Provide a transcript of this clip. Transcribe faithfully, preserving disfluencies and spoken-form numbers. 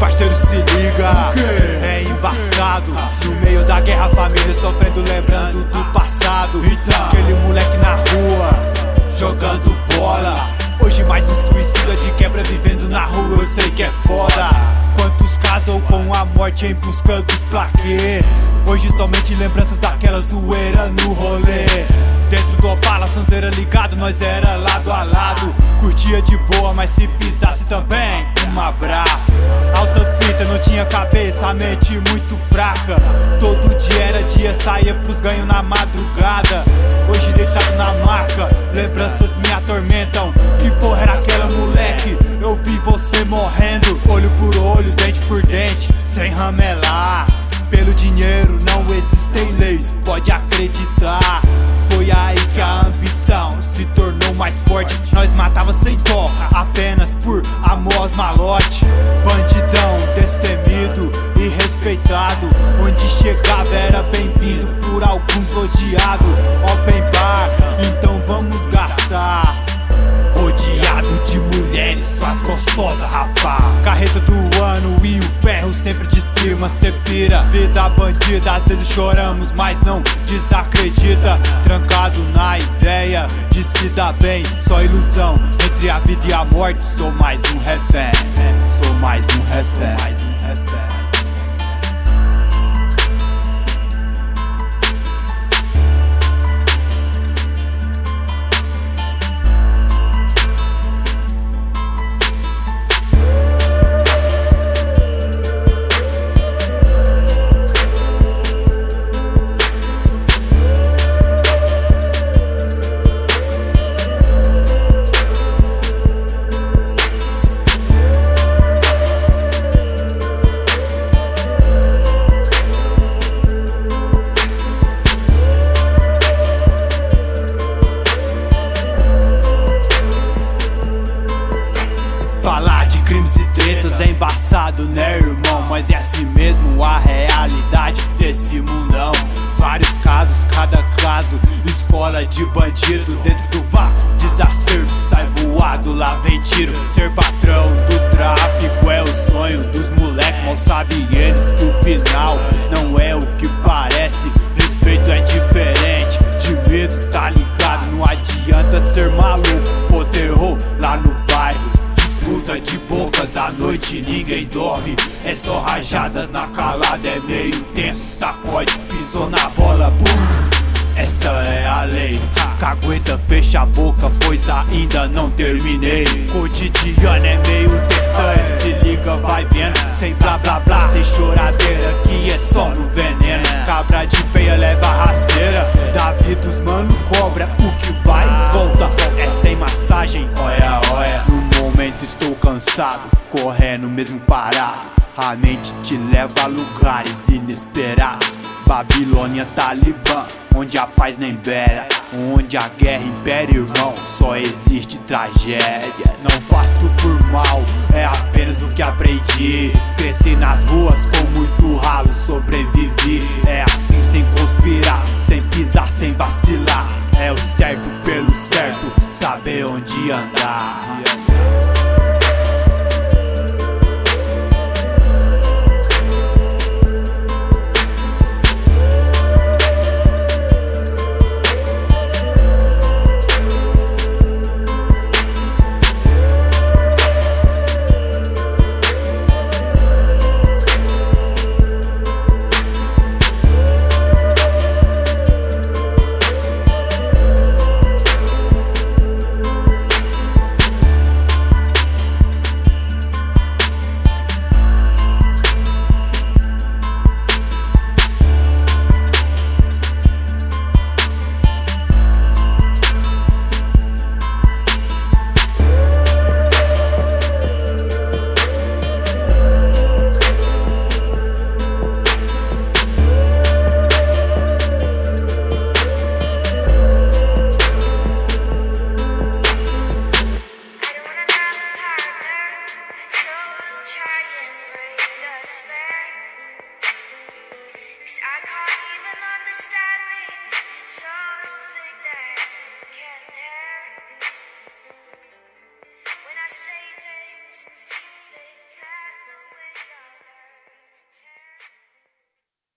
Parceiro, se liga, é embaçado. No meio da guerra, família sofrendo, lembrando do passado. Aquele moleque na rua, jogando bola. Hoje mais um suicida de quebra, vivendo na rua, eu sei que é foda. Quantos casam com a morte em busca dos plaquês? Hoje somente lembranças daquela zoeira no rolê. Dentro do Opala, sonzeira ligado, nós era lado a lado. Curtia de boa, mas se pisasse também, um abraço. Altas fitas, não tinha cabeça, a mente muito fraca. Todo dia era dia, saía pros ganhos na madrugada. Hoje deitado na maca, lembranças me atormentam. Que porra era aquela, moleque? Eu vi você morrendo, olho por olho, dente por dente, sem ramelar. Pelo dinheiro não existem leis, pode acreditar. Foi aí que a ambição se tornou mais forte. Nós matava sem dó, apenas por amor aos malote. Bandidão destemido e respeitado, onde chegava era bem-vindo, por alguns odiado. Open bar, então vamos gastar. Rodeado de mulheres, suas gostosas, rapá. Carreta do ano e o ferro sempre de cima, cê pira. Vida bandida, às vezes choramos, mas não desacredita. Trancado na ideia de se dar bem, só ilusão. Entre a vida e a morte, sou mais um refém. Sou mais um refém, mais um refém. Falar de crimes e tretas é embaçado, né, irmão? Mas é assim mesmo a realidade desse mundão. Vários casos, cada caso, escola de bandido. Dentro do bar, desacerto, sai voado, lá vem tiro. Ser patrão do tráfico é o sonho dos moleques. Mal sabem eles que o final não é o que parece. Respeito é diferente, de medo, tá ligado? Não adianta ser maluco, pô, terror lá no bairro. Disputa de bocas, à noite ninguém dorme. É só rajadas na calada, é meio tenso. Sacode, pisou na bola, bum. Essa é a lei. Cagueta, fecha a boca, pois ainda não terminei. Cotidiano é meio tensa, se liga, vai vendo. Sem blá blá blá, sem choradeira, que é só no veneno. Cabra de peia leva rasteira, Davi dos mano cobra. O que vai e volta é sem massagem, olha, olha. No momento estou cansado, correndo mesmo parado. A mente te leva a lugares inesperados. Babilônia, Talibã, onde a paz nem beira, onde a guerra impera, irmão, só existe tragédia. Não faço por mal, é apenas o que aprendi. Cresci nas ruas com muito ralo, sobrevivi. É assim, sem conspirar, sem pisar, sem vacilar. É o certo pelo certo, saber onde andar.